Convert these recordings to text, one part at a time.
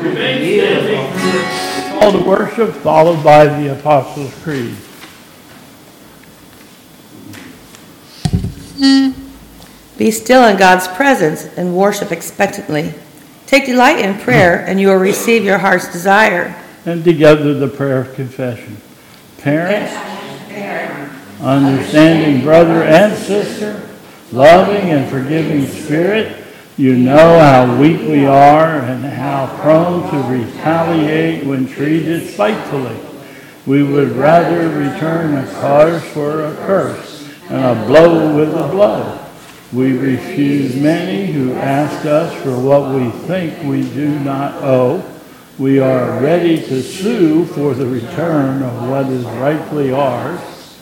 Call to worship, followed by the Apostles' Creed. Be still in God's presence and worship expectantly. Take delight in prayer, and you will receive your heart's desire. And together the prayer of confession. Parents, understanding brother and sister, loving and forgiving spirit, you know how weak we are and how prone to retaliate when treated spitefully. We would rather return a curse for a curse and a blow with a blow. We refuse many who ask us for what we think we do not owe. We are ready to sue for the return of what is rightfully ours.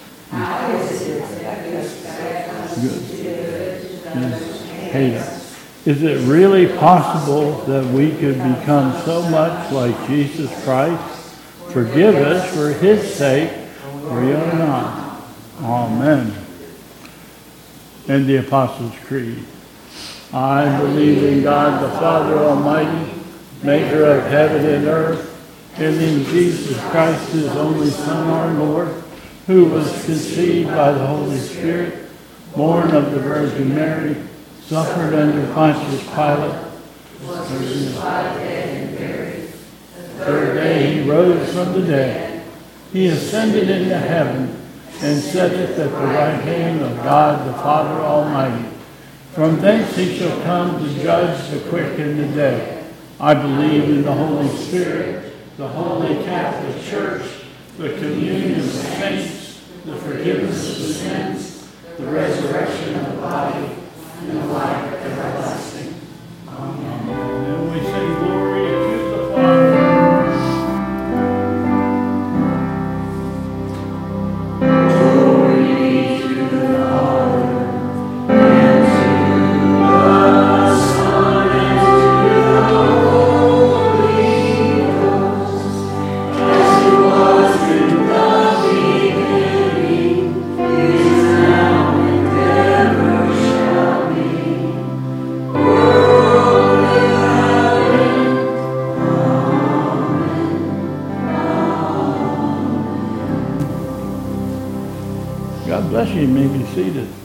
Good. Is it really possible that we could become so much like Jesus Christ? Forgive us for his sake. We are not. Amen. And the Apostles' Creed. I believe in God the Father Almighty, maker of heaven and earth, and in Jesus Christ, his only Son, our Lord, who was conceived by the Holy Spirit, born of the Virgin Mary, suffered under Pontius Pilate, was 5 days and buried. The third day he rose from the dead. He ascended into heaven and sitteth at the right hand of God the Father Almighty. From thence he shall come to judge the quick and the dead. I believe in the Holy Spirit, the Holy Catholic Church, the communion of the saints, the forgiveness of sins, the resurrection of the body, and the life everlasting. Amen. And we sing glory to the Father. God bless you. You may be seated.